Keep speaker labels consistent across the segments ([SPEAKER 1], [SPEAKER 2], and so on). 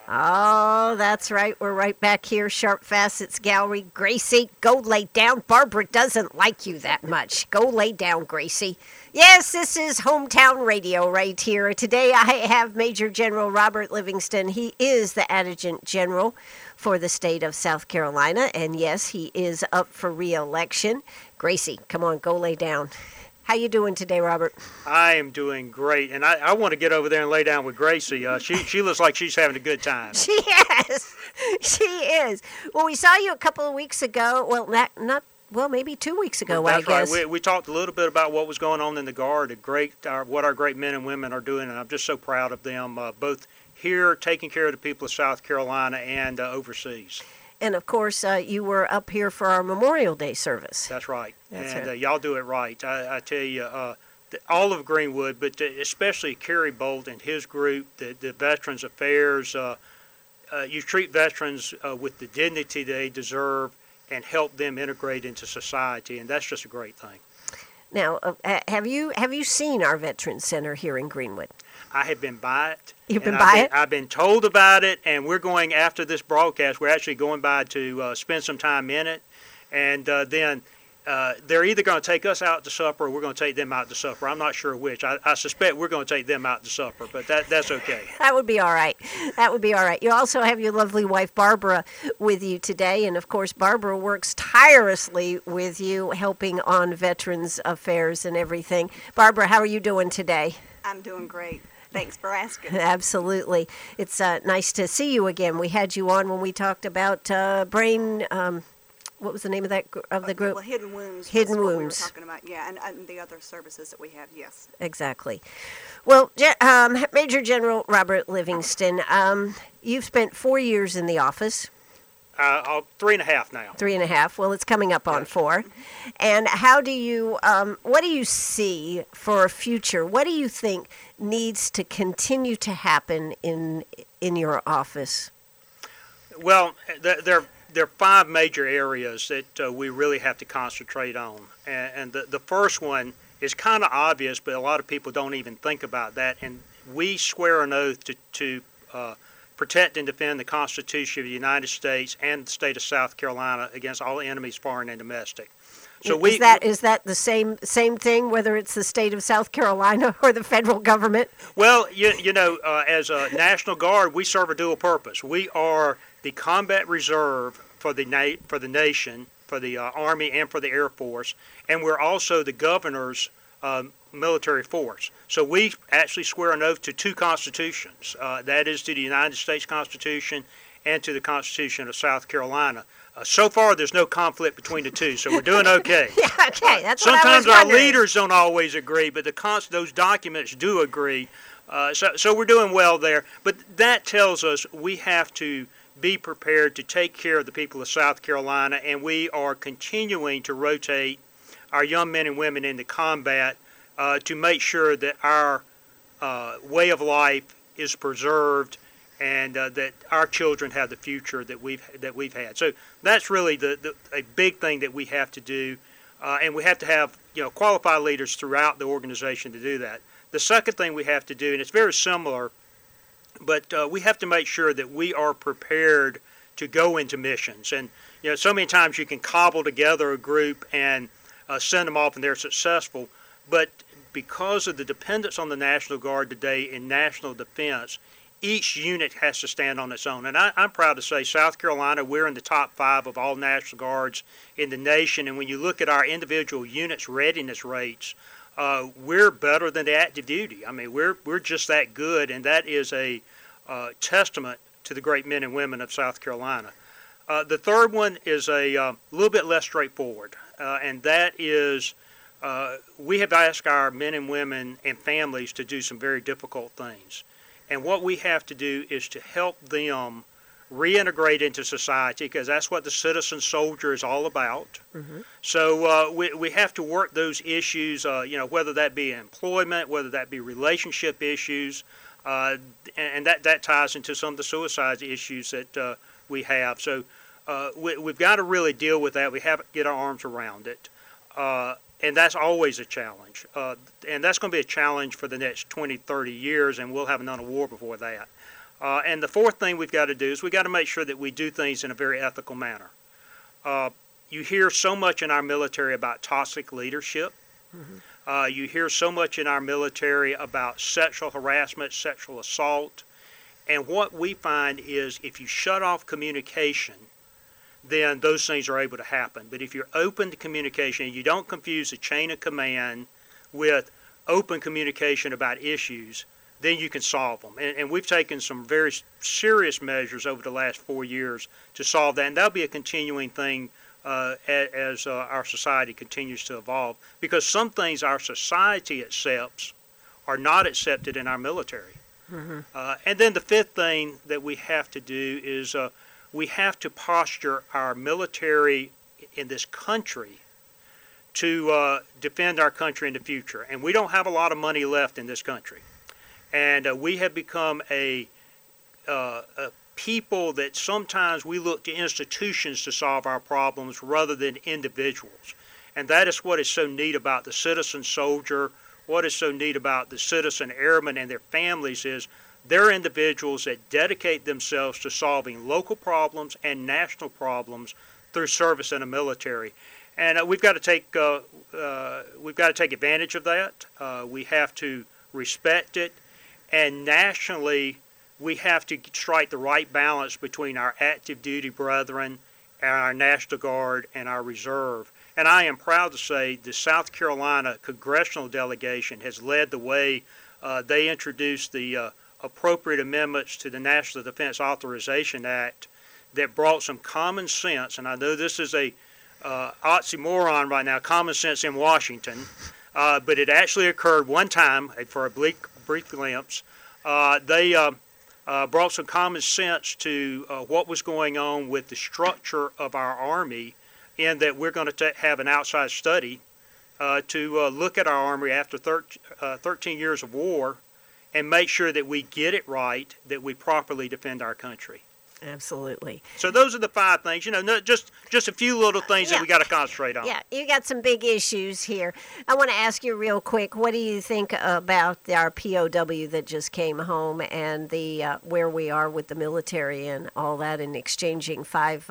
[SPEAKER 1] Oh, that's right. We're right back here, Sharp Facets Gallery. Gracie, go lay down. Barbara doesn't like you that much. Go lay down, Gracie. Yes, this is Hometown Radio right here. Today I have Major General Robert Livingston. He is the Adjutant General for the state of South Carolina, and yes, he is up for re-election. Gracie, come on, go lay down. How you doing today, Robert?
[SPEAKER 2] I am doing great, and I want to get over there and lay down with Gracie. She looks like she's having a good time.
[SPEAKER 1] She is. She is. Well, we saw you a couple of weeks ago. Well, not well, maybe 2 weeks ago,
[SPEAKER 2] That's
[SPEAKER 1] I guess.
[SPEAKER 2] right. We talked a little bit about what was going on in the Guard, what our great men and women are doing, and I'm just so proud of them, both here taking care of the people of South Carolina and overseas.
[SPEAKER 1] And, of course, you were up here for our Memorial Day service.
[SPEAKER 2] That's right.
[SPEAKER 1] That's
[SPEAKER 2] and
[SPEAKER 1] right.
[SPEAKER 2] Y'all do it right. I tell you, all of Greenwood, but especially Kerry Bolt and his group, the Veterans Affairs, you treat veterans with the dignity they deserve and help them integrate into society, and that's just a great thing.
[SPEAKER 1] Now, have you seen our Veterans Center here in Greenwood?
[SPEAKER 2] I have been by it.
[SPEAKER 1] You've been by it?
[SPEAKER 2] I've been told about it, and we're going after this broadcast. We're actually going by to spend some time in it, and then they're either going to take us out to supper or we're going to take them out to supper. I'm not sure which. I suspect we're going to take them out to supper, but that's okay.
[SPEAKER 1] That would be all right. That would be all right. You also have your lovely wife, Barbara, with you today. And, of course, Barbara works tirelessly with you, helping on Veterans Affairs and everything. Barbara, how are you doing today?
[SPEAKER 3] I'm doing great. Thanks for asking.
[SPEAKER 1] Absolutely. It's nice to see you again. We had you on when we talked about brain... what was the name of the group?
[SPEAKER 3] Well, Hidden Wounds.
[SPEAKER 1] Hidden
[SPEAKER 3] was what
[SPEAKER 1] Wounds.
[SPEAKER 3] We were talking about, yeah, and the other services that we have, yes.
[SPEAKER 1] Exactly. Well, Major General Robert Livingston, you've spent 4 years in the office.
[SPEAKER 2] 3.5 now.
[SPEAKER 1] 3.5. Well, it's coming up on 4. And how do you? What do you see for a future? What do you think needs to continue to happen in your office?
[SPEAKER 2] Well, there are 5 major areas that we really have to concentrate on, and the first one is kind of obvious, but a lot of people don't even think about that. And we swear an oath to protect and defend the Constitution of the United States and the state of South Carolina against all enemies, foreign and domestic. So
[SPEAKER 1] is that the same thing, whether it's the state of South Carolina or the federal government?
[SPEAKER 2] Well, you know, as a National Guard, we serve a dual purpose. We are the combat reserve for the nation, for the Army and for the Air Force, and we're also the governor's military force. So we actually swear an oath to 2 constitutions. That is to the United States Constitution and to the Constitution of South Carolina. So far, there's no conflict between the two, so we're doing okay.
[SPEAKER 1] Yeah, okay. That's
[SPEAKER 2] Sometimes
[SPEAKER 1] what I was
[SPEAKER 2] our
[SPEAKER 1] wondering.
[SPEAKER 2] leaders don't always agree, but those documents do agree. So we're doing well there. But that tells us we have to be prepared to take care of the people of South Carolina, and we are continuing to rotate our young men and women into combat to make sure that our way of life is preserved and that our children have the future that we've had. So that's really a big thing that we have to do, and we have to have qualified leaders throughout the organization to do that. The second thing we have to do, and it's very similar, but we have to make sure that we are prepared to go into missions. And so many times you can cobble together a group and send them off, and they're successful. But because of the dependence on the National Guard today in national defense, each unit has to stand on its own. And I'm proud to say South Carolina, we're in the top 5 of all National Guards in the nation. And when you look at our individual units' readiness rates, we're better than the active duty. I mean, we're just that good, and that is a testament to the great men and women of South Carolina. The third one is a little bit less straightforward, and that is we have asked our men and women and families to do some very difficult things. And what we have to do is to help them reintegrate into society, because that's what the citizen soldier is all about. Mm-hmm. So we have to work those issues, whether that be employment, whether that be relationship issues, and that ties into some of the suicide issues that we have. So we've got to really deal with that. We have to get our arms around it. And that's always a challenge. And that's going to be a challenge for the next 20, 30 years, and we'll have another war before that. And the fourth thing we've got to do is we've got to make sure that we do things in a very ethical manner. You hear so much in our military about toxic leadership. You hear so much in our military about sexual harassment, sexual assault. And what we find is if you shut off communication, then those things are able to happen. But if you're open to communication and you don't confuse the chain of command with open communication about issues, then you can solve them. And we've taken some very serious measures over the last 4 years to solve that. And that'll be a continuing thing as our society continues to evolve. Because some things our society accepts are not accepted in our military. And then the fifth thing that we have to do is we have to posture our military in this country to defend our country in the future. And we don't have a lot of money left in this country. And we have become a people that sometimes we look to institutions to solve our problems rather than individuals. And that is what is so neat about the citizen soldier. What is so neat about the citizen airmen and their families is they're individuals that dedicate themselves to solving local problems and national problems through service in the military. And we've got to take advantage of that. We have to respect it. And nationally, we have to strike the right balance between our active duty brethren, our National Guard, and our Reserve. And I am proud to say the South Carolina congressional delegation has led the way. They introduced the appropriate amendments to the National Defense Authorization Act that brought some common sense. And I know this is a oxymoron right now, common sense in Washington, but it actually occurred one time for a brief glimpse. They brought some common sense to what was going on with the structure of our Army, in that we're going to have an outside study to look at our Army after 13 years of war and make sure that we get it right, that we properly defend our country.
[SPEAKER 1] Absolutely.
[SPEAKER 2] So those are the 5 things, just a few little things that we got to concentrate on.
[SPEAKER 1] Yeah, you got some big issues here. I want to ask you real quick, what do you think about our POW that just came home and the where we are with the military and all that, and exchanging 5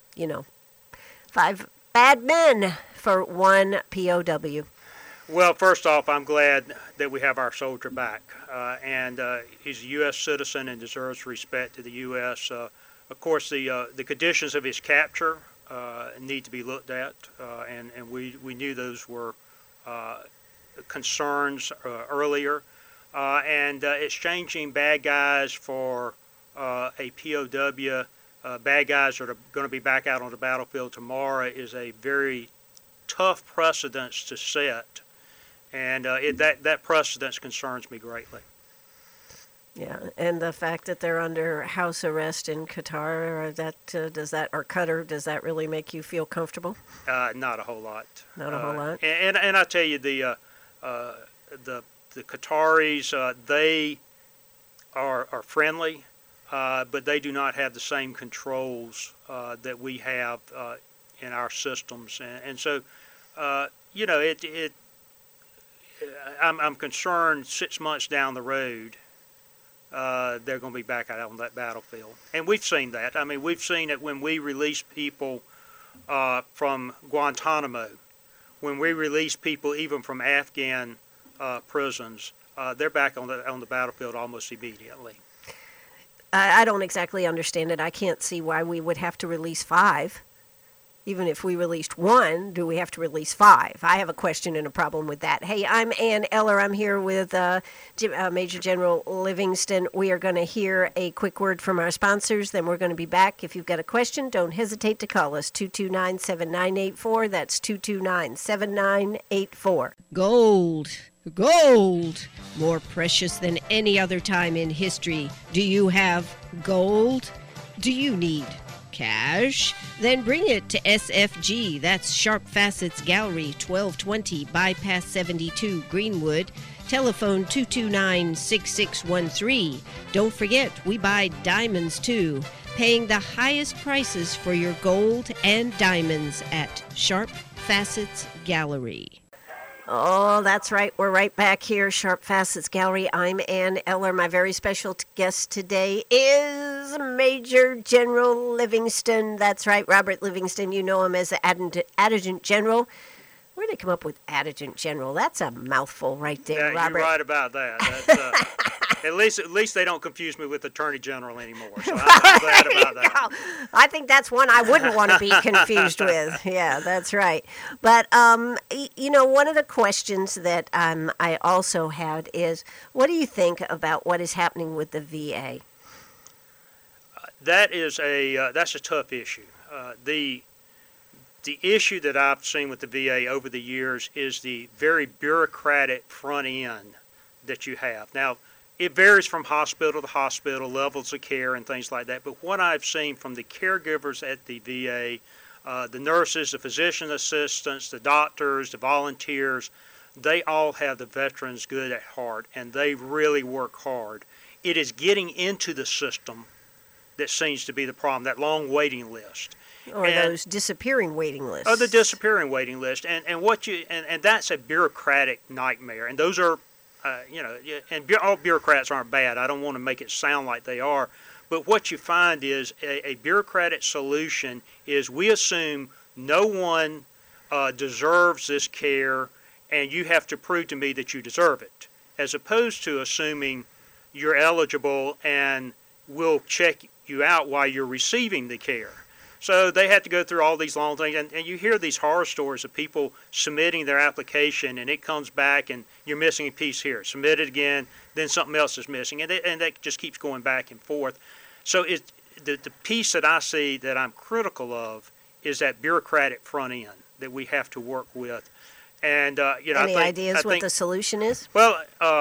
[SPEAKER 1] bad men for one POW?
[SPEAKER 2] Well, first off, I'm glad that we have our soldier back, and he's a U.S. citizen and deserves respect to the U.S. Of course, the conditions of his capture need to be looked at, and we knew those were concerns earlier. And exchanging bad guys for a POW, bad guys that are going to be back out on the battlefield tomorrow, is a very tough precedence to set. And that precedence concerns me greatly.
[SPEAKER 1] Yeah, and the fact that they're under house arrest in Qatar, or Qatar, does that really make you feel comfortable?
[SPEAKER 2] Not a whole lot.
[SPEAKER 1] Not a whole lot.
[SPEAKER 2] And I tell you, the Qataris, they are friendly, but they do not have the same controls that we have in our systems, and so I'm concerned 6 months down the road, they're going to be back out on that battlefield. And we've seen that. I mean, we've seen it when we release people from Guantanamo, when we release people even from Afghan prisons, they're back on the battlefield almost immediately.
[SPEAKER 1] I don't exactly understand it. I can't see why we would have to release 5. Even if we released 1, do we have to release 5? I have a question and a problem with that. Hey, I'm Ann Eller. I'm here with Major General Livingston. We are going to hear a quick word from our sponsors, then we're going to be back. If you've got a question, don't hesitate to call us, 229-7984. That's 229-7984. Gold, more precious than any other time in history. Do you have gold? Do you need cash? Then bring it to SFG. That's Sharp Facets Gallery, 1220 Bypass 72, Greenwood. Telephone 229-6613. Don't forget, we buy diamonds too. Paying the highest prices for your gold and diamonds at Sharp Facets Gallery. Oh, that's right. We're right back here, Sharp Facets Gallery. I'm Ann Eller. My very special guest today is Major General Livingston. That's right, Robert Livingston. You know him as the Adjutant General. Where'd they come up with Adjutant General? That's a mouthful right there,
[SPEAKER 2] Yeah,
[SPEAKER 1] Robert.
[SPEAKER 2] you're right about that. That's, at least they don't confuse me with Attorney General anymore. So I'm glad about that.
[SPEAKER 1] I think that's one I wouldn't want to be confused with. Yeah, that's right. But one of the questions that I also had is, what do you think about what is happening with the VA?
[SPEAKER 2] That's a tough issue. The issue that I've seen with the VA over the years is the very bureaucratic front end that you have. Now, it varies from hospital to hospital, levels of care and things like that. But what I've seen from the caregivers at the VA, the nurses, the physician assistants, the doctors, the volunteers, they all have the veterans good at heart, and they really work hard. It is getting into the system that seems to be the problem, that long waiting list.
[SPEAKER 1] Or those disappearing waiting lists.
[SPEAKER 2] Oh, the disappearing waiting list, and that's a bureaucratic nightmare. And those are, all bureaucrats aren't bad. I don't want to make it sound like they are, but what you find is a bureaucratic solution is we assume no one deserves this care, and you have to prove to me that you deserve it, as opposed to assuming you're eligible and we'll check you out while you're receiving the care. So they have to go through all these long things, and you hear these horror stories of people submitting their application, and it comes back, and you're missing a piece here. Submit it again, then something else is missing, and that just keeps going back and forth. So the piece that I see that I'm critical of is that bureaucratic front end that we have to work with. And
[SPEAKER 1] Any ideas what the solution is?
[SPEAKER 2] Well,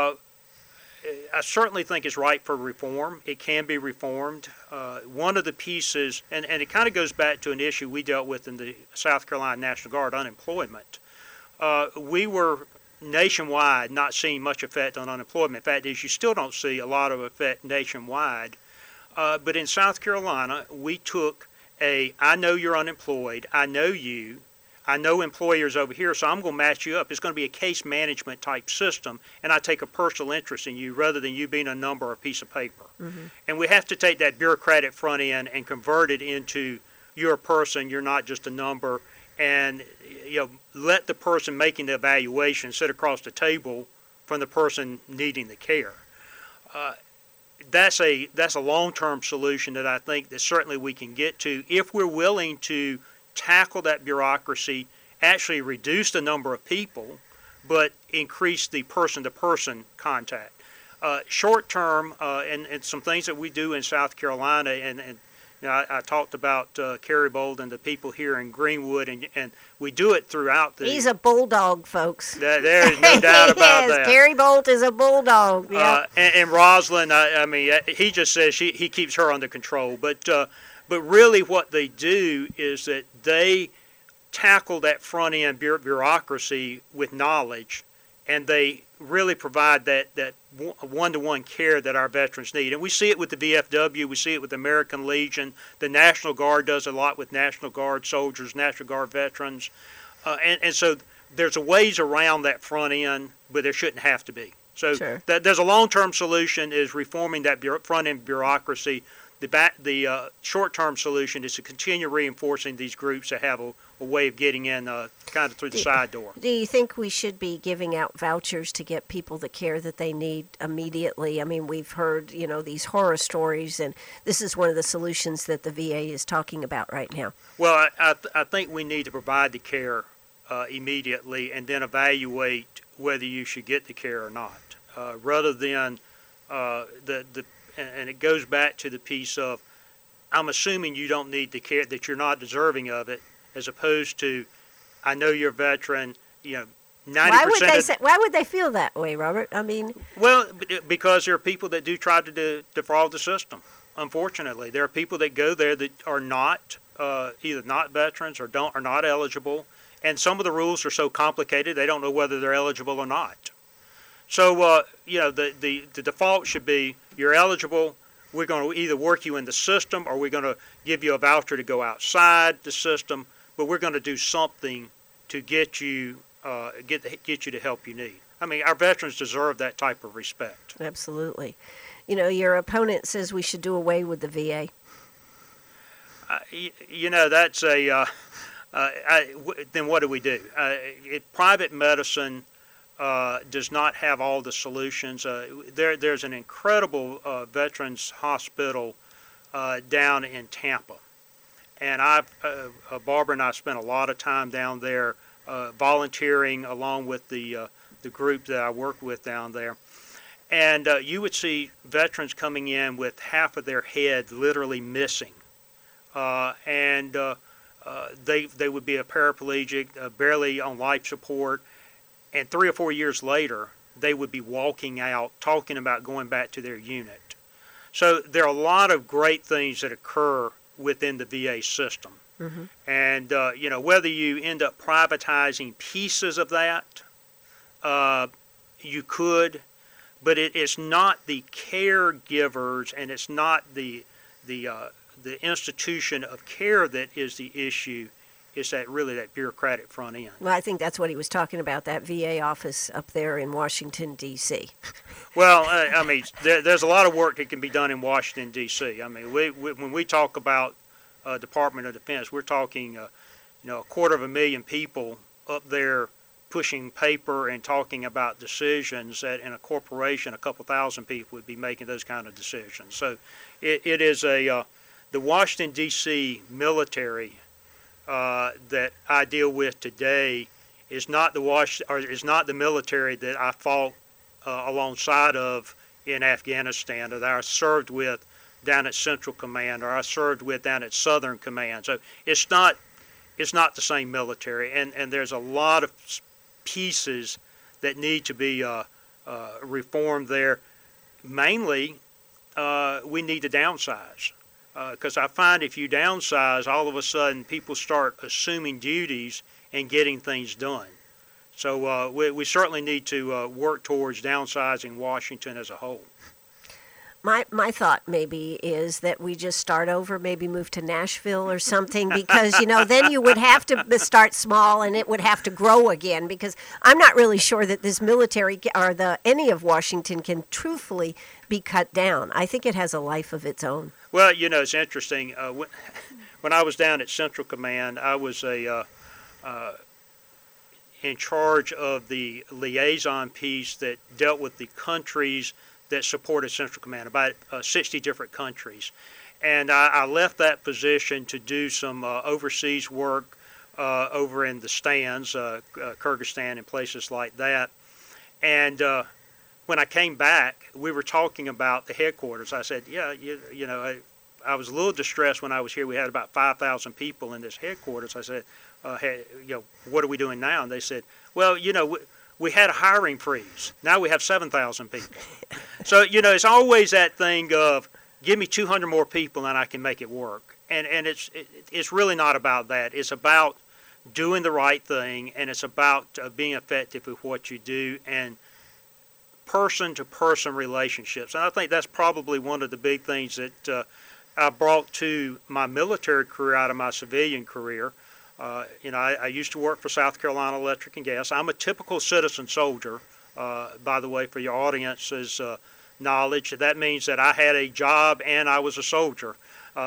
[SPEAKER 2] I certainly think it's ripe for reform. It can be reformed. One of the pieces, and it kind of goes back to an issue we dealt with in the South Carolina National Guard, unemployment. We were nationwide not seeing much effect on unemployment. In fact, you still don't see a lot of effect nationwide. But in South Carolina, we took I know you're unemployed, I know you, I know employers over here, so I'm going to match you up. It's going to be a case management type system, and I take a personal interest in you rather than you being a number or a piece of paper. Mm-hmm. And we have to take that bureaucratic front end and convert it into you're a person, you're not just a number, and let the person making the evaluation sit across the table from the person needing the care. That's a long-term solution that I think that certainly we can get to if we're willing to tackle that bureaucracy, actually reduce the number of people, but increase the person-to-person contact. Short term, and some things that we do in South Carolina, and I talked about Kerry Bold and the people here in Greenwood, and we do it throughout the...
[SPEAKER 1] He's a bulldog, folks.
[SPEAKER 2] There is no doubt about that.
[SPEAKER 1] Kerry Bolt is a bulldog. Yeah.
[SPEAKER 2] And Rosalind, I mean, he just says he keeps her under control, But really what they do is that they tackle that front-end bureaucracy with knowledge, and they really provide that one-to-one care that our veterans need. And we see it with the VFW. We see it with the American Legion. The National Guard does a lot with National Guard soldiers, National Guard veterans. And so there's a ways around that front end, but there shouldn't have to be. So
[SPEAKER 1] sure.
[SPEAKER 2] There's a long-term solution is reforming that front-end bureaucracy. The short-term solution is to continue reinforcing these groups that have a way of getting in kind of through the side door.
[SPEAKER 1] Do you think we should be giving out vouchers to get people the care that they need immediately? I mean, we've heard, these horror stories, and this is one of the solutions that the VA is talking about right now.
[SPEAKER 2] Well, I think we need to provide the care immediately and then evaluate whether you should get the care or not, rather than and it goes back to the piece of, I'm assuming you don't need the care, that you're not deserving of it, as opposed to, I know you're a veteran, 90%.
[SPEAKER 1] Why would they feel that way, Robert? I mean,
[SPEAKER 2] well, because there are people that do try to defraud the system. Unfortunately, there are people that go there that are not either not veterans or are not eligible, and some of the rules are so complicated they don't know whether they're eligible or not. So, the default should be you're eligible. We're going to either work you in the system or we're going to give you a voucher to go outside the system, but we're going to do something to get you get you the help you need. I mean, our veterans deserve that type of respect.
[SPEAKER 1] Absolutely. You know, your opponent says we should do away with the VA.
[SPEAKER 2] That's then what do we do? Private medicine does not have all the solutions. There's an incredible veterans hospital down in Tampa, and Barbara and I spent a lot of time down there volunteering along with the group that I work with down there. And you would see veterans coming in with half of their head literally missing, and they would be a paraplegic, barely on life support, and 3 or 4 years later they would be walking out, talking about going back to their unit. So there are a lot of great things that occur within the VA system, and whether you end up privatizing pieces of that, you could. But it's not the caregivers, and it's not the institution of care that is the issue. It's that bureaucratic front end.
[SPEAKER 1] Well, I think that's what he was talking about, that VA office up there in Washington, D.C.
[SPEAKER 2] Well, there's a lot of work that can be done in Washington, D.C. I mean, when we talk about Department of Defense, we're talking, 250,000 people up there pushing paper and talking about decisions that in a corporation, a couple thousand people would be making those kind of decisions. So it is the Washington, D.C. military that I deal with today is not the military that I fought alongside of in Afghanistan, or that I served with down at Central Command, or I served with down at Southern Command. So it's not the same military, and there's a lot of pieces that need to be reformed there. Mainly, we need to downsize, because I find if you downsize, all of a sudden people start assuming duties and getting things done. So we certainly need to work towards downsizing Washington as a whole.
[SPEAKER 1] My thought maybe is that we just start over, maybe move to Nashville or something, because, then you would have to start small and it would have to grow again, because I'm not really sure that this military or any of Washington can truthfully be cut down. I think it has a life of its own.
[SPEAKER 2] Well, it's interesting. When I was down at Central Command, I was in charge of the liaison piece that dealt with the countries that supported Central Command, about 60 different countries. And I left that position to do some overseas work over in the stands, Kyrgyzstan and places like that. And when I came back, we were talking about the headquarters. I said, I was a little distressed when I was here. We had about 5,000 people in this headquarters. I said, what are we doing now? And they said, well, we had a hiring freeze. Now we have 7,000 people. So, it's always that thing of, give me 200 more people and I can make it work. And it's really not about that. It's about doing the right thing, and it's about being effective with what you do and person-to-person relationships. And I think that's probably one of the big things that I brought to my military career out of my civilian career. I used to work for South Carolina Electric and Gas. I'm a typical citizen soldier, by the way, for your audience's knowledge. That means that I had a job and I was a soldier.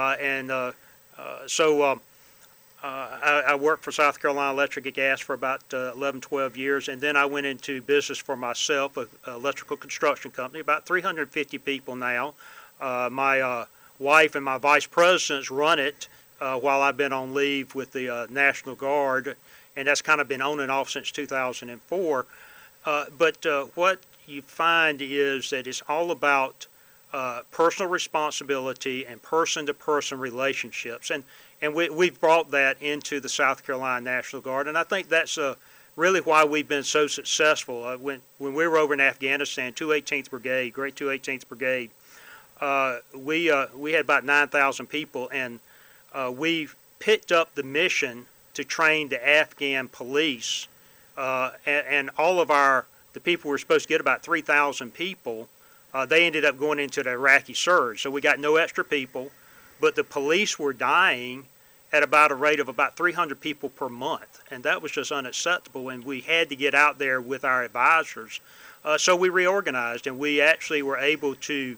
[SPEAKER 2] So I worked for South Carolina Electric and Gas for about 11, 12 years, and then I went into business for myself, an electrical construction company, about 350 people now. My wife and my vice presidents run it while I've been on leave with the National Guard, and that's kind of been on and off since 2004. But what you find is that it's all about personal responsibility and person-to-person relationships, and we've brought that into the South Carolina National Guard, and I think that's really why we've been so successful. When we were over in Afghanistan, 218th Brigade, Great 218th Brigade, we had about 9,000 people, and we picked up the mission to train the Afghan police, and all of the people were supposed to get about 3,000 people. They ended up going into the Iraqi surge, so we got no extra people, but the police were dying, at about a rate of about 300 people per month, and that was just unacceptable, and we had to get out there with our advisors. So we reorganized, and we actually were able to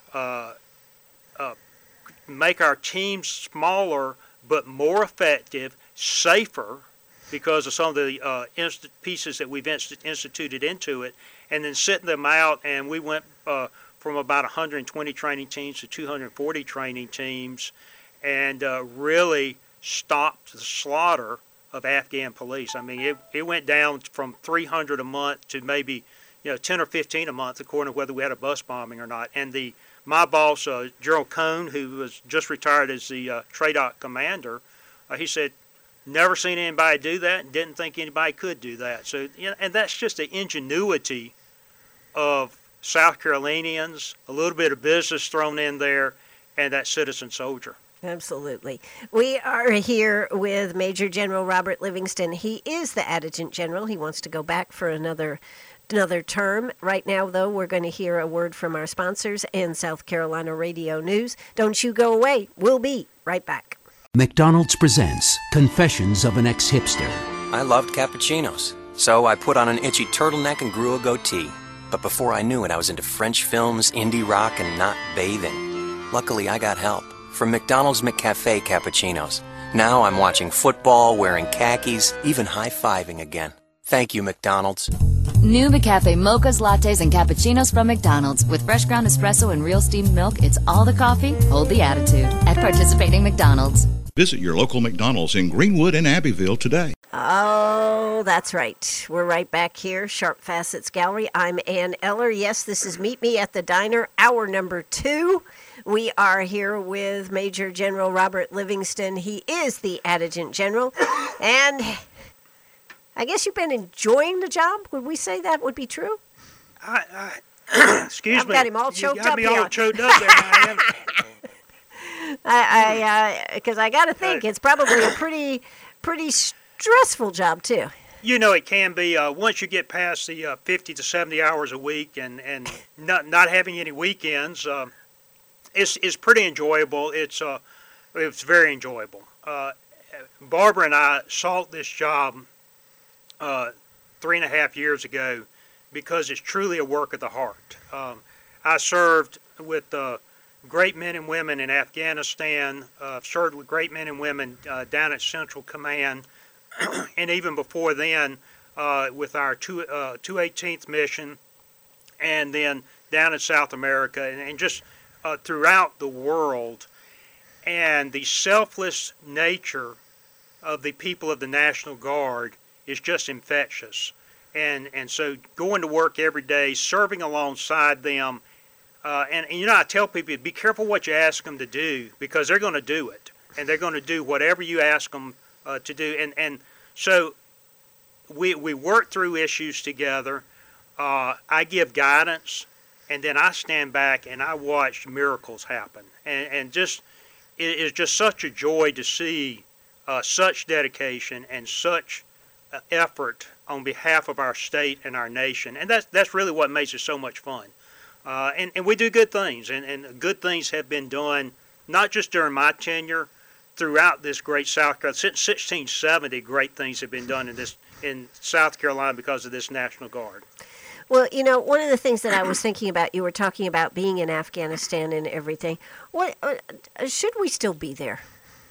[SPEAKER 2] make our teams smaller but more effective, safer, because of some of the pieces that we've instituted into it, and then sitting them out, and we went from about 120 training teams to 240 training teams, and really stopped the slaughter of Afghan police. I mean, it went down from 300 a month to maybe 10 or 15 a month, according to whether we had a bus bombing or not. And my boss, Gerald Cohn, who was just retired as the TRADOC commander, he said, never seen anybody do that and didn't think anybody could do that. So, and that's just the ingenuity of South Carolinians, a little bit of business thrown in there, and that citizen soldier.
[SPEAKER 1] Absolutely. We are here with Major General Robert Livingston. He is the Adjutant General. He wants to go back for another term. Right now, though, we're going to hear a word from our sponsors and South Carolina Radio News. Don't you go away. We'll be right back.
[SPEAKER 4] McDonald's presents Confessions of an Ex-Hipster.
[SPEAKER 5] I loved cappuccinos, so I put on an itchy turtleneck and grew a goatee. But before I knew it, I was into French films, indie rock, and not bathing. Luckily, I got help from McDonald's McCafe cappuccinos. Now I'm watching football, wearing khakis, even high-fiving again. Thank you, McDonald's.
[SPEAKER 6] New McCafe mochas, lattes, and cappuccinos from McDonald's. With fresh ground espresso and real steamed milk, it's all the coffee, hold the attitude. At participating McDonald's.
[SPEAKER 7] Visit your local McDonald's in Greenwood and Abbeville today.
[SPEAKER 1] Oh, that's right. We're right back here, Sharp Facets Gallery. I'm Ann Eller. Yes, this is Meet Me at the Diner, hour number 2. We are here with Major General Robert Livingston. He is the Adjutant General. And I guess you've been enjoying the job. Would we say that would be true?
[SPEAKER 2] Excuse me.
[SPEAKER 1] I've got him all choked
[SPEAKER 2] you got
[SPEAKER 1] up
[SPEAKER 2] me
[SPEAKER 1] here.
[SPEAKER 2] all choked up there, man.
[SPEAKER 1] Because I got to think it's probably a pretty stressful job too.
[SPEAKER 2] It can be. Once you get past the 50 to 70 hours a week and not having any weekends, it's pretty enjoyable. It's very enjoyable. Barbara and I sought this job 3.5 years ago because it's truly a work of the heart. I served with great men and women in Afghanistan, served with great men and women down at Central Command, and even before then with our 218th mission, and then down in South America, and just throughout the world. And the selfless nature of the people of the National Guard is just infectious. And so going to work every day, serving alongside them, and I tell people, be careful what you ask them to do, because they're going to do it, and they're going to do whatever you ask them to do. And so we work through issues together. I give guidance, and then I stand back and I watch miracles happen. And just it is just such a joy to see such dedication and such effort on behalf of our state and our nation. And that's really what makes it so much fun. And we do good things, and good things have been done, not just during my tenure, throughout this great South Carolina. Since 1670, great things have been done in South Carolina because of this National Guard.
[SPEAKER 1] Well, one of the things that I was thinking about, you were talking about being in Afghanistan and everything. What should we still be there?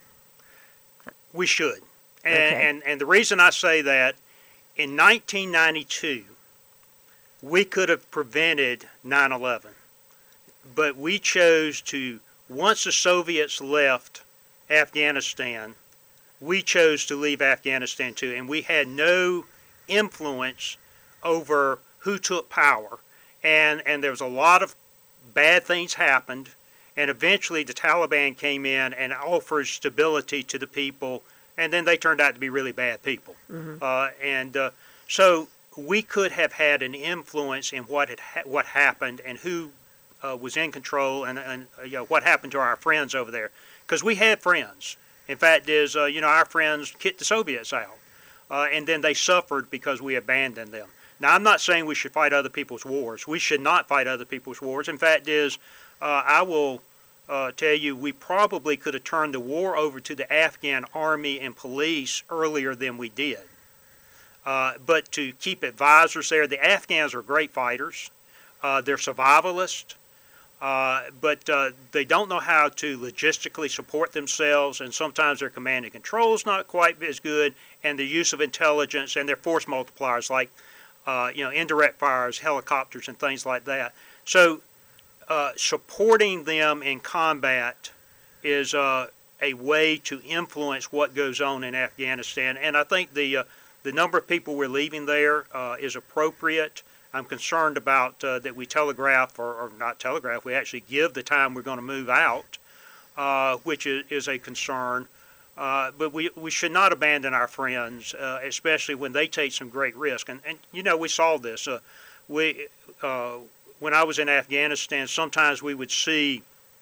[SPEAKER 2] We should. And the reason I say that, in 1992, we could have prevented 9/11, but we chose to, once the Soviets left Afghanistan, we chose to leave Afghanistan too, and we had no influence over who took power, and there was a lot of bad things happened, and eventually the Taliban came in and offered stability to the people, and then they turned out to be really bad people. Mm-hmm. So we could have had an influence in what happened and who was in control, and what happened to our friends over there, because we had friends. In fact, our friends kicked the Soviets out, and then they suffered because we abandoned them. Now, I'm not saying we should fight other people's wars. We should not fight other people's wars. In fact, I will tell you we probably could have turned the war over to the Afghan army and police earlier than we did. But to keep advisors there, the Afghans are great fighters. They're survivalists, but they don't know how to logistically support themselves, and sometimes their command and control is not quite as good, and the use of intelligence and their force multipliers like indirect fires, helicopters, and things like that. So supporting them in combat is a way to influence what goes on in Afghanistan, and I think the number of people we're leaving there is appropriate. I'm concerned about that we telegraph, or not telegraph, we actually give the time we're going to move out, which is a concern. But we should not abandon our friends, especially when they take some great risk. And we saw this. When I was in Afghanistan, sometimes we would see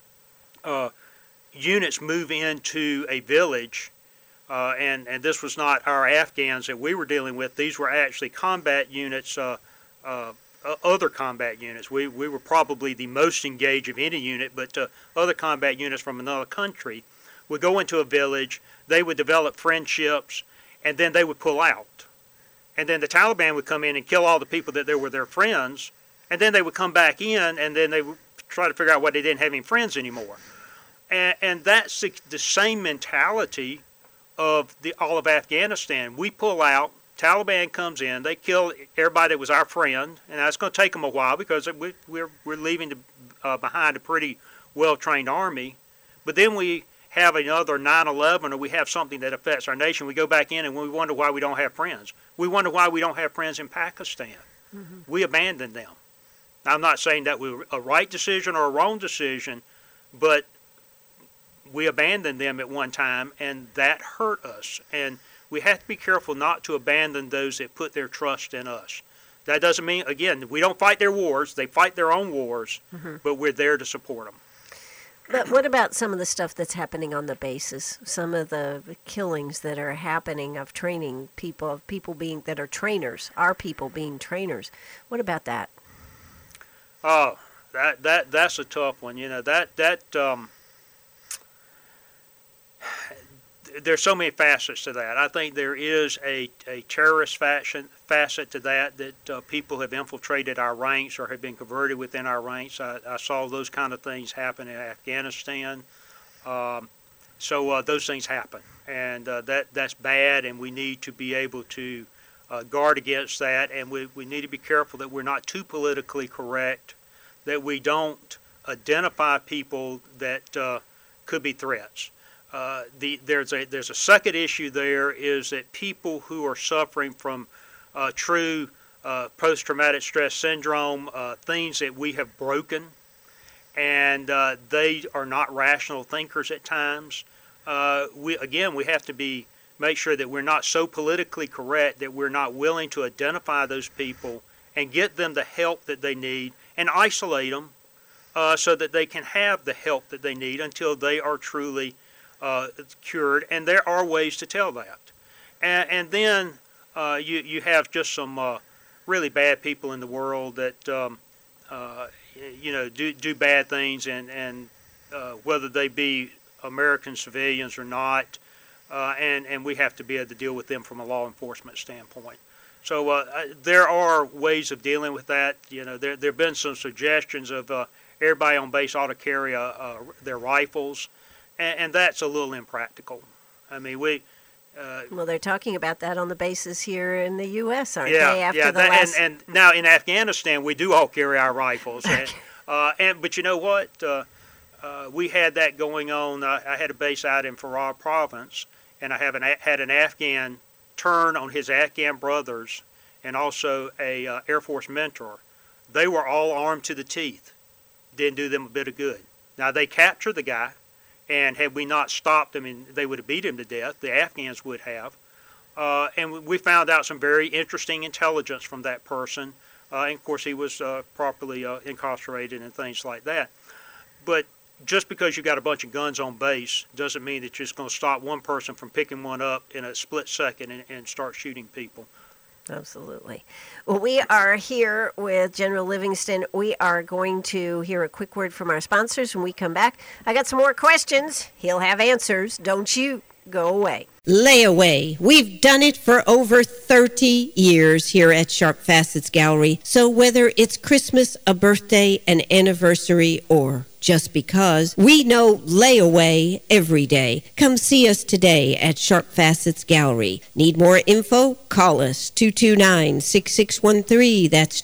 [SPEAKER 2] units move into a village, and this was not our Afghans that we were dealing with. These were actually combat units, other combat units. We were probably the most engaged of any unit, but other combat units from another country would go into a village, they would develop friendships, and then they would pull out. And then the Taliban would come in and kill all the people that were their friends, and then they would come back in, and then they would try to figure out why they didn't have any friends anymore. And that's the same mentality of all of Afghanistan. We pull out, Taliban comes in, they kill everybody that was our friend, and that's going to take them a while because we're leaving behind a pretty well-trained army. But then we have another 9/11, or we have something that affects our nation. We go back in and we wonder why we don't have friends. We wonder why we don't have friends in Pakistan. Mm-hmm. We abandoned them. I'm not saying that was a right decision or a wrong decision, but we abandoned them at one time, and that hurt us. And we have to be careful not to abandon those that put their trust in us. That doesn't mean, again, we don't fight their wars. They fight their own wars, mm-hmm. but we're there to support them.
[SPEAKER 1] But what about some of the stuff that's happening on the bases? Some of the killings that are happening of training people, of people being that are trainers, our people being trainers. What about that?
[SPEAKER 2] Oh, that's a tough one. There's so many facets to that. I think there is a terrorist facet to that people have infiltrated our ranks or have been converted within our ranks. I saw those kind of things happen in Afghanistan. So those things happen, and that's bad, and we need to be able to guard against that, and we need to be careful that we're not too politically correct, that we don't identify people that could be threats. There's a second issue there is that people who are suffering from true post-traumatic stress syndrome, things that we have broken, and they are not rational thinkers at times. We have to make sure that we're not so politically correct that we're not willing to identify those people and get them the help that they need and isolate them so that they can have the help that they need until they are truly cured, and there are ways to tell that. And then you have just some really bad people in the world that do bad things, and whether they be American civilians or not, and we have to be able to deal with them from a law enforcement standpoint. So there are ways of dealing with that. There have been some suggestions of everybody on base ought to carry their rifles. And that's a little impractical. I mean,
[SPEAKER 1] well, they're talking about that on the bases here in the U.S., aren't they?
[SPEAKER 2] And now in Afghanistan, we do all carry our rifles. But you know what? We had that going on. I had a base out in Farah province, and I had an Afghan turn on his Afghan brothers, and also a Air Force mentor. They were all armed to the teeth. Didn't do them a bit of good. Now they captured the guy. And had we not stopped them, they would have beat him to death. The Afghans would have. And we found out some very interesting intelligence from that person. And, of course, he was properly incarcerated and things like that. But just because you got a bunch of guns on base doesn't mean that you're just going to stop one person from picking one up in a split second and start shooting people.
[SPEAKER 1] Absolutely. Well, we are here with General Livingston. We are going to hear a quick word from our sponsors when we come back. I got some more questions. He'll have answers. Don't you go away. Layaway. We've done it for over 30 years here at Sharp Facets Gallery. So whether it's Christmas, a birthday, an anniversary, or just because, we know layaway every day. Come see us today at Sharp Facets Gallery. Need more info? Call us 229-6613. That's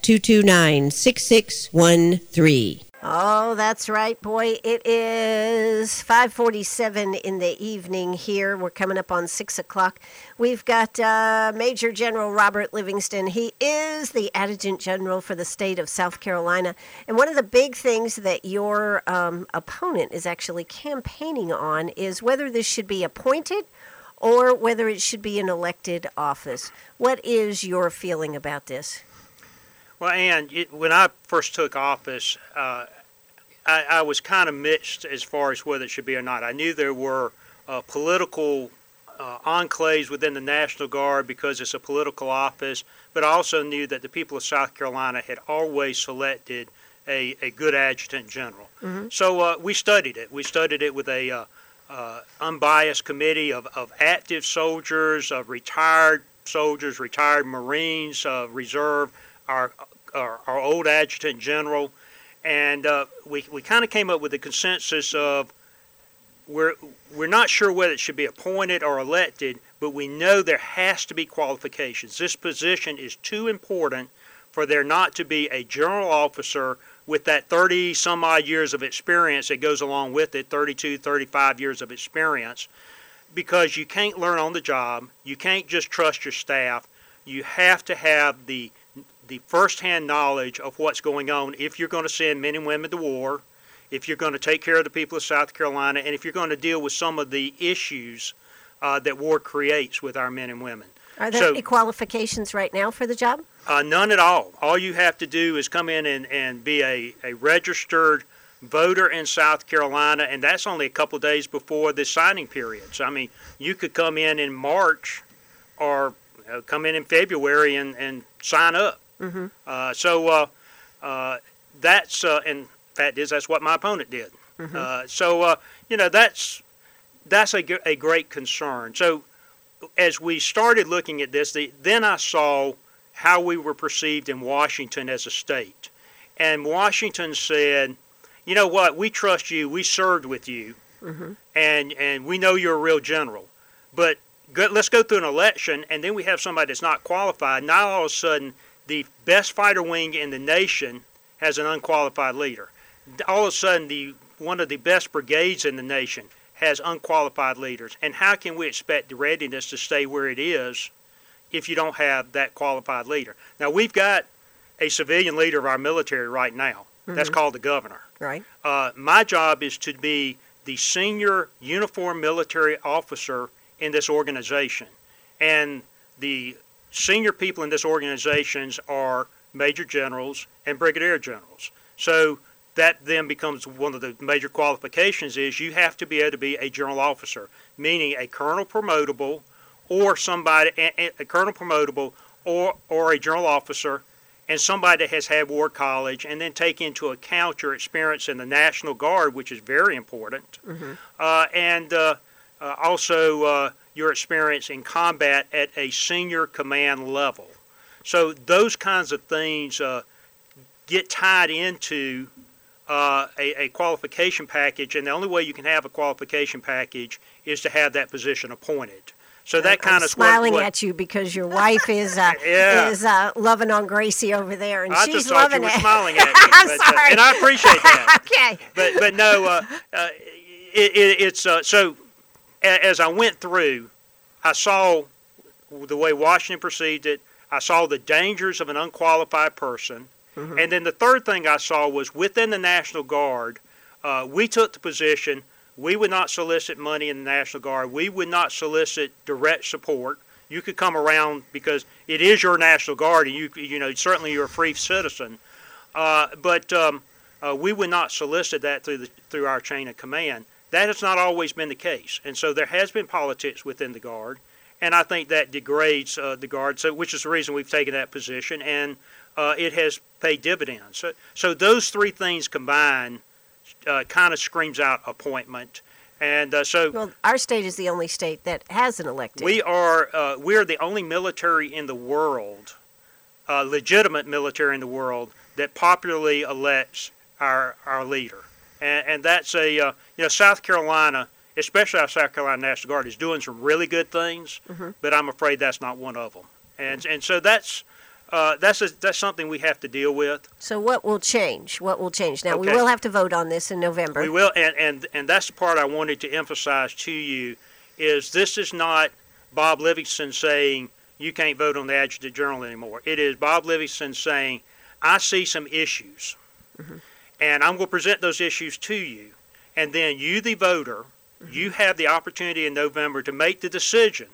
[SPEAKER 1] 229-6613. Oh, that's right, boy. It is 5:47 in the evening here. We're coming up on 6 o'clock. We've got Major General Robert Livingston. He is the Adjutant General for the state of South Carolina. And one of the big things that your opponent is actually campaigning on is whether this should be appointed or whether it should be an elected office. What is your feeling about this?
[SPEAKER 2] Well, Ann, when I first took office, I was kind of mixed as far as whether it should be or not. I knew there were political enclaves within the National Guard because it's a political office, but I also knew that the people of South Carolina had always selected a good adjutant general. Mm-hmm. So we studied it. We studied it with a unbiased committee of active soldiers, of retired soldiers, retired Marines, reserve, our old adjutant general, and we kind of came up with a consensus of we're not sure whether it should be appointed or elected, but we know there has to be qualifications. This position is too important for there not to be a general officer with that 30 some odd years of experience that goes along with it, 32, 35 years of experience, because you can't learn on the job. You can't just trust your staff. You have to have the first-hand knowledge of what's going on if you're going to send men and women to war, if you're going to take care of the people of South Carolina, and if you're going to deal with some of the issues that war creates with our men and women.
[SPEAKER 1] Are there any qualifications right now for the job?
[SPEAKER 2] None at all. All you have to do is come in and be a registered voter in South Carolina, and that's only a couple of days before the signing period. So, I mean, you could come in March or come in February and sign up. Mm-hmm. That's in fact that's what my opponent did. Mm-hmm. That's a great concern. So as we started looking at this, then I saw how we were perceived in Washington as a state, and Washington said, you know what, we trust you, we served with you, mm-hmm. and we know you're a real general, but let's go through an election, and then we have somebody that's not qualified. Now all of a sudden, the best fighter wing in the nation has an unqualified leader. All of a sudden, one of the best brigades in the nation has unqualified leaders. And how can we expect the readiness to stay where it is if you don't have that qualified leader? Now, we've got a civilian leader of our military right now. Mm-hmm. That's called the governor.
[SPEAKER 1] Right.
[SPEAKER 2] My job is to be the senior uniformed military officer in this organization. And the senior people in this organization are major generals and brigadier generals. So that then becomes one of the major qualifications is you have to be able to be a general officer, meaning a colonel promotable or a colonel promotable or a general officer, and somebody that has had war college, and then take into account your experience in the National Guard, which is very important, mm-hmm. and also your experience in combat at a senior command level. So those kinds of things get tied into a qualification package, and the only way you can have a qualification package is to have that position appointed. So that kind of
[SPEAKER 1] smiling at you because your wife is loving on Gracie over there, and she's loving it.
[SPEAKER 2] I just thought you were smiling at me,
[SPEAKER 1] I'm sorry.
[SPEAKER 2] And I appreciate that.
[SPEAKER 1] Okay.
[SPEAKER 2] But no, it's so. As I went through, I saw the way Washington perceived it. I saw the dangers of an unqualified person. Mm-hmm. And then the third thing I saw was within the National Guard, we took the position we would not solicit money in the National Guard. We would not solicit direct support. You could come around because it is your National Guard, and you know certainly you're a free citizen. But we would not solicit that through our chain of command. That has not always been the case, and so there has been politics within the Guard, and I think that degrades the Guard, so which is the reason we've taken that position, and it has paid dividends. So those three things combined kind of screams out appointment. And
[SPEAKER 1] Well, our state is the only state that has an elected.
[SPEAKER 2] we are the only military in the world, legitimate military in the world, that popularly elects our leader. And that's South Carolina, especially our South Carolina National Guard, is doing some really good things, but I'm afraid that's not one of them. And so that's something we have to deal with.
[SPEAKER 1] So what will change? What will change? Now, we
[SPEAKER 2] Okay.
[SPEAKER 1] will have to vote on this in November.
[SPEAKER 2] We will, and that's the part I wanted to emphasize to you, is this is not Bob Livingston saying you can't vote on the Adjutant General anymore. It is Bob Livingston saying, I see some issues, and I'm going to present those issues to you, and then you, the voter, you have the opportunity in November to make the decision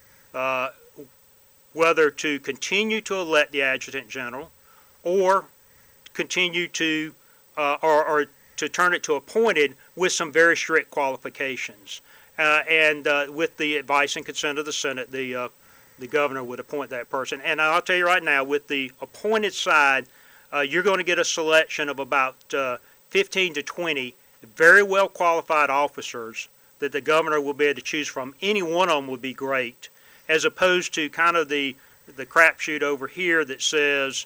[SPEAKER 2] whether to continue to elect the Adjutant General or continue to or to turn it to appointed with some very strict qualifications. And with the advice and consent of the Senate, the governor would appoint that person. And I'll tell you right now, with the appointed side, you're going to get a selection of about 15 to 20 very well qualified officers that the governor will be able to choose from. Any one of them would be great, as opposed to kind of the crapshoot over here that says,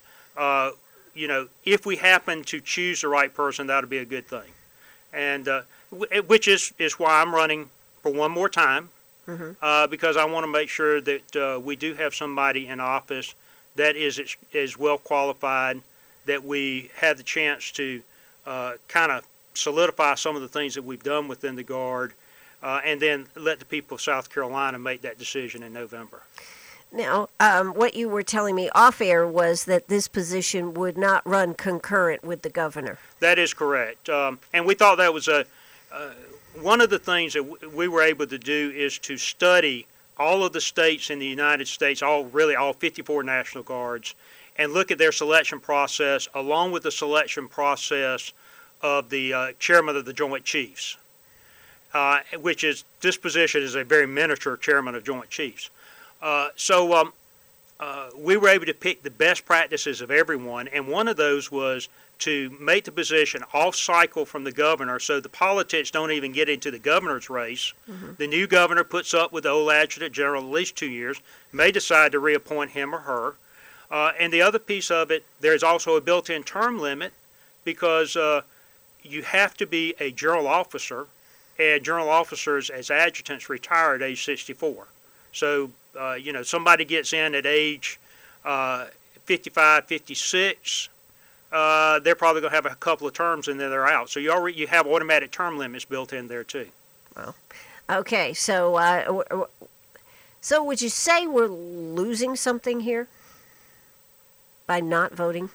[SPEAKER 2] if we happen to choose the right person, that'll be a good thing. And which is why I'm running for one more time, because I want to make sure that we do have somebody in office that is well qualified, that we have the chance to kind of solidify some of the things that we've done within the Guard, and then let the people of South Carolina make that decision in November.
[SPEAKER 1] Now, what you were telling me off air was that this position would not run concurrent with the governor.
[SPEAKER 2] That is correct. And we thought that was one of the things that we were able to do is to study all of the states in the United States, all 54 National Guards, and look at their selection process along with the selection process of the chairman of the Joint Chiefs, which is, this position is a very miniature chairman of Joint Chiefs. So we were able to pick the best practices of everyone, and one of those was to make the position off-cycle from the governor, so the politics don't even get into the governor's race. The new governor puts up with the old Adjutant General at least 2 years, may decide to reappoint him or her. And the other piece of it, there's also a built-in term limit, because you have to be a general officer, and general officers as adjutants retire at age 64. So, somebody gets in at age 55, 56, they're probably going to have a couple of terms and then they're out. So you have automatic term limits built in there too.
[SPEAKER 1] Well, okay, so would you say we're losing something here by not voting?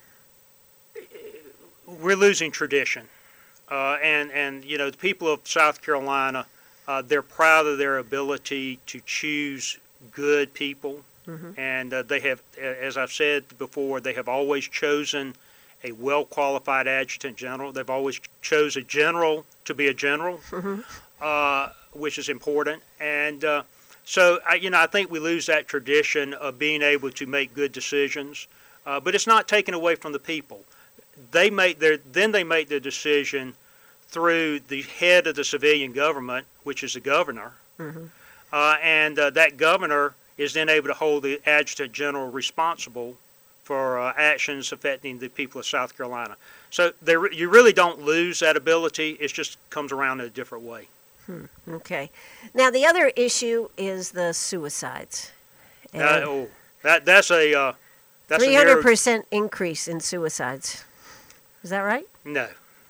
[SPEAKER 2] We're losing tradition, and the people of South Carolina, they're proud of their ability to choose good people, and they have, as I've said before, they have always chosen a well-qualified adjutant general. They've always chose a general to be a general, which is important. And so I think we lose that tradition of being able to make good decisions, but it's not taken away from the people. They make their decision through the head of the civilian government, which is the governor, and that governor is then able to hold the adjutant general responsible for actions affecting the people of South Carolina. So you really don't lose that ability. It just comes around in a different way.
[SPEAKER 1] Okay. Now, the other issue is the suicides.
[SPEAKER 2] That's a
[SPEAKER 1] 300% increase in suicides. Is that right?
[SPEAKER 2] No.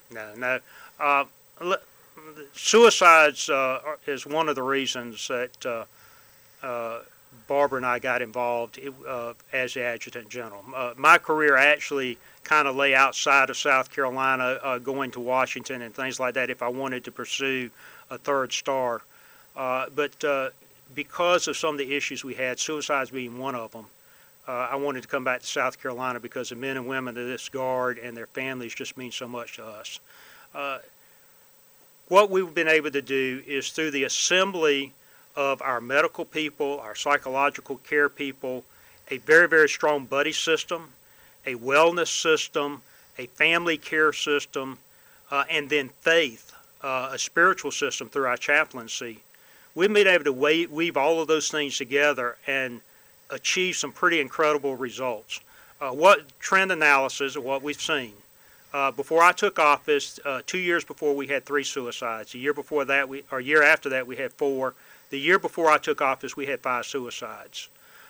[SPEAKER 2] Suicides is one of the reasons that Barbara and I got involved as the Adjutant General. My career actually kind of lay outside of South Carolina, going to Washington and things like that if I wanted to pursue a third star. But because of some of the issues we had, suicides being one of them, I wanted to come back to South Carolina because the men and women of this Guard and their families just mean so much to us. What we've been able to do is through the assembly of our medical people, our psychological care people, a very, very strong buddy system, a wellness system, a family care system, and then faith, a spiritual system through our chaplaincy. We've been able to weave all of those things together and achieve some pretty incredible results. What trend analysis of what we've seen. Before I took office, 2 years before, we had 3 suicides. A year before that, a year after that, we had 4. The year before I took office, we had 5 suicides.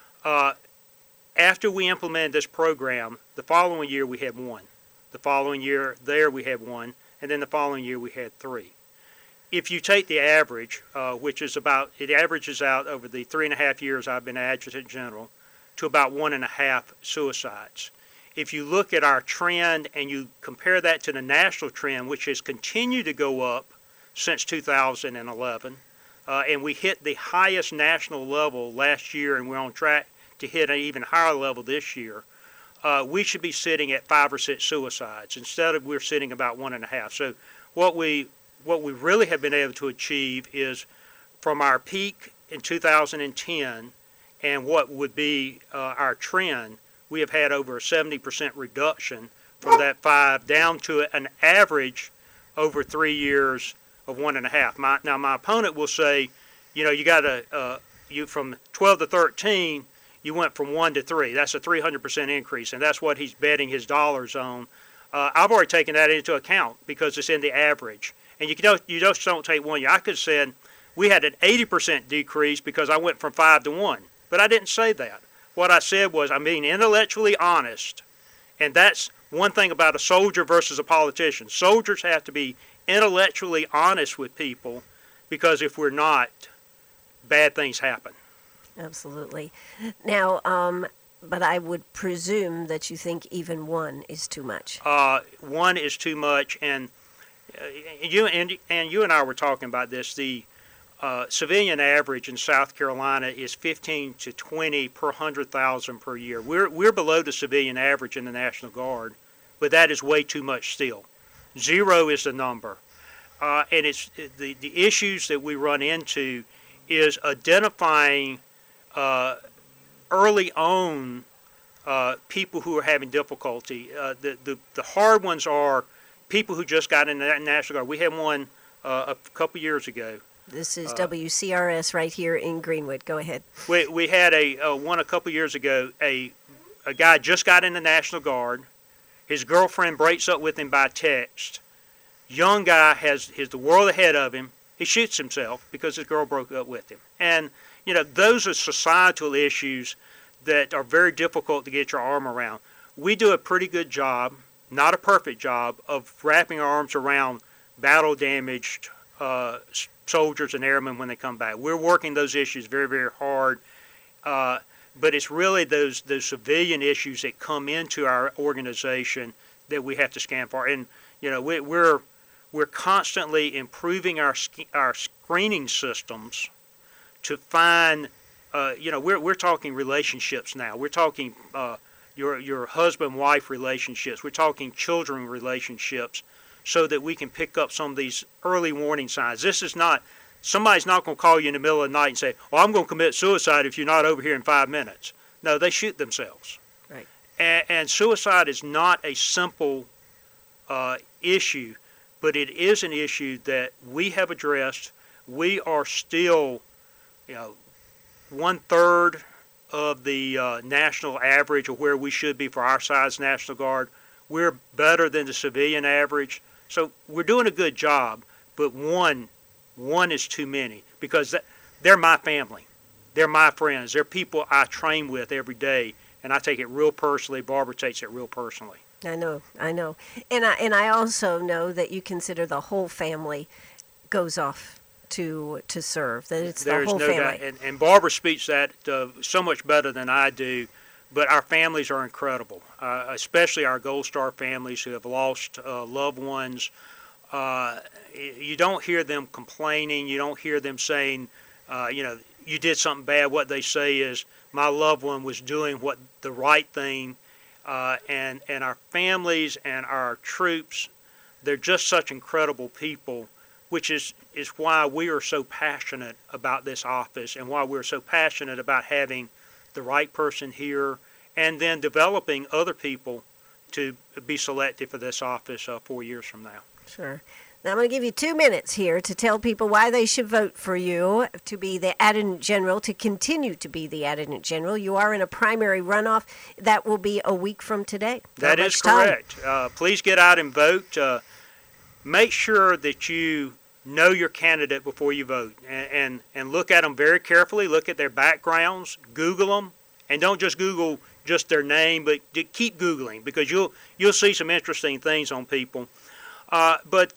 [SPEAKER 2] After we implemented this program, the following year we had 1. The following year there we had 1, and then the following year we had 3. If you take the average, which is about, it averages out over the 3.5 years I've been Adjutant General, to about 1.5 suicides. If you look at our trend and you compare that to the national trend, which has continued to go up since 2011, and we hit the highest national level last year, and we're on track to hit an even higher level this year, we should be sitting at 5 or 6 suicides. Instead of, we're sitting about 1.5. So what we really have been able to achieve is, from our peak in 2010 and what would be our trend, we have had over a 70% reduction from that 5 down to an average over 3 years of 1.5. Now my opponent will say, you got to, from 12 to 13, you went from 1 to 3. That's a 300% increase, and that's what he's betting his dollars on. I've already taken that into account because it's in the average. And you just don't take 1 year. I could have said we had an 80% decrease because I went from 5 to 1, but I didn't say that. What I said was I'm being intellectually honest, and that's one thing about a soldier versus a politician. Soldiers have to be intellectually honest with people, because if we're not, bad things happen.
[SPEAKER 1] Absolutely. Now, but I would presume that you think even 1 is too much.
[SPEAKER 2] 1 is too much, and you and I were talking about this. The civilian average in South Carolina is 15 to 20 per 100,000 per year. We're below the civilian average in the National Guard, but that is way too much still. 0 is the number, and it's the issues that we run into is identifying early on people who are having difficulty. The hard ones are people who just got in the National Guard. We had one a couple years ago.
[SPEAKER 1] This is WCRS right here in Greenwood. Go ahead.
[SPEAKER 2] We had one a couple years ago. A guy just got in the National Guard. His girlfriend breaks up with him by text. Young guy has the world ahead of him. He shoots himself because his girl broke up with him. And those are societal issues that are very difficult to get your arm around. We do a pretty good job, not a perfect job, of wrapping our arms around battle-damaged soldiers and airmen when they come back. We're working those issues very, very hard, but it's really those civilian issues that come into our organization that we have to scan for. And we're constantly improving our screening systems to find. We're talking relationships now. We're talking your husband-wife relationships. We're talking children relationships, so that we can pick up some of these early warning signs. This is not, somebody's not going to call you in the middle of the night and say, "Well, I'm going to commit suicide if you're not over here in 5 minutes." No, they shoot themselves.
[SPEAKER 1] Right.
[SPEAKER 2] And suicide is not a simple issue, but it is an issue that we have addressed. We are still, 1/3 of the national average of where we should be for our size National Guard. We're better than the civilian average. So we're doing a good job, but one is too many, because they're my family. They're my friends. They're people I train with every day, and I take it real personally. Barbara takes it real personally.
[SPEAKER 1] I know. And I also know that you consider the whole family goes off to serve, that it's
[SPEAKER 2] There's
[SPEAKER 1] the whole
[SPEAKER 2] no
[SPEAKER 1] family.
[SPEAKER 2] doubt, and Barbara speaks that so much better than I do, but our families are incredible, especially our Gold Star families who have lost loved ones. You don't hear them complaining. You don't hear them saying, you did something bad. What they say is, my loved one was doing the right thing. And our families and our troops, they're just such incredible people. which is why we are so passionate about this office and why we're so passionate about having the right person here and then developing other people to be selected for this office 4 years from now.
[SPEAKER 1] Sure. Now, I'm going to give you 2 minutes here to tell people why they should vote for you to be the Adjutant General, to continue to be the Adjutant General. You are in a primary runoff. That will be a week from today.
[SPEAKER 2] That is correct. Please get out and vote. Make sure that you know your candidate before you vote and look at them very carefully. Look at their backgrounds. Google them. And don't just Google just their name, but keep Googling because you'll see some interesting things on people. But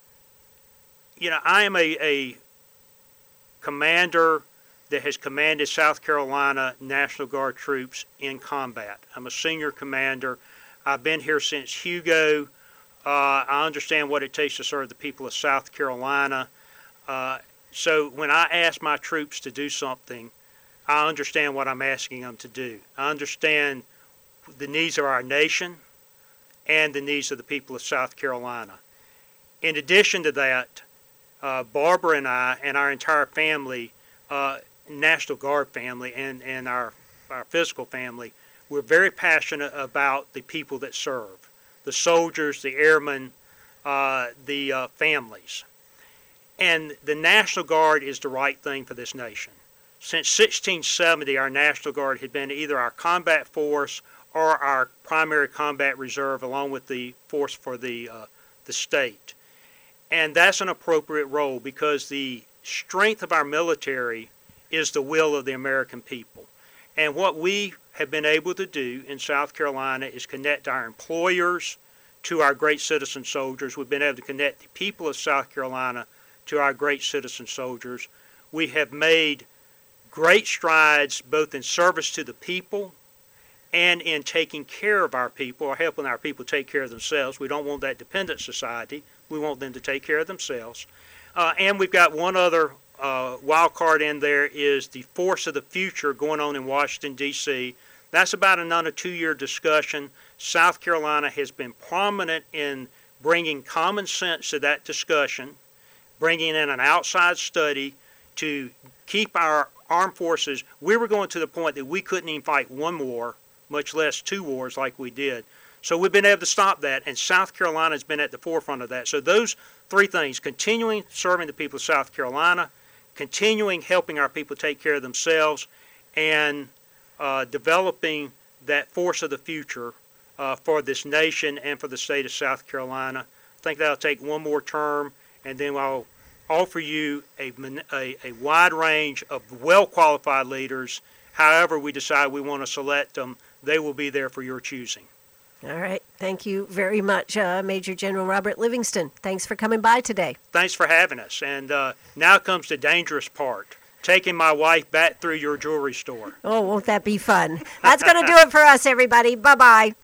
[SPEAKER 2] I am a commander that has commanded South Carolina National Guard troops in combat. I'm a senior commander. I've been here since Hugo. I understand what it takes to serve the people of South Carolina. So when I ask my troops to do something, I understand what I'm asking them to do. I understand the needs of our nation and the needs of the people of South Carolina. In addition to that, Barbara and I and our entire family, National Guard family and our physical family, we're very passionate about the people that serve, the soldiers, the airmen, the families. And the National Guard is the right thing for this nation. Since 1670, our National Guard had been either our combat force or our primary combat reserve along with the force for the state. And that's an appropriate role because the strength of our military is the will of the American people. And what we have been able to do in South Carolina is connect our employers to our great citizen soldiers. We've been able to connect the people of South Carolina to our great citizen soldiers. We have made great strides both in service to the people and in taking care of our people or helping our people take care of themselves. We don't want that dependent society. We want them to take care of themselves. And we've got one other wild card in there is the Force of the Future going on in Washington, D.C. That's about another 2-year discussion. South Carolina has been prominent in bringing common sense to that discussion, bringing in an outside study to keep our armed forces. We were going to the point that we couldn't even fight one war, much less 2 wars like we did. So we've been able to stop that, and South Carolina has been at the forefront of that. So those 3 things, continuing serving the people of South Carolina, continuing helping our people take care of themselves, and developing that force of the future for this nation and for the state of South Carolina. I think that'll take 1 more term, and then I'll offer you a wide range of well-qualified leaders. However we decide we want to select them, they will be there for your choosing.
[SPEAKER 1] All right. Thank you very much, Major General Robert Livingston. Thanks for coming by today.
[SPEAKER 2] Thanks for having us. And now comes the dangerous part, taking my wife back through your jewelry store.
[SPEAKER 1] Oh, won't that be fun? That's going to do it for us, everybody. Bye-bye.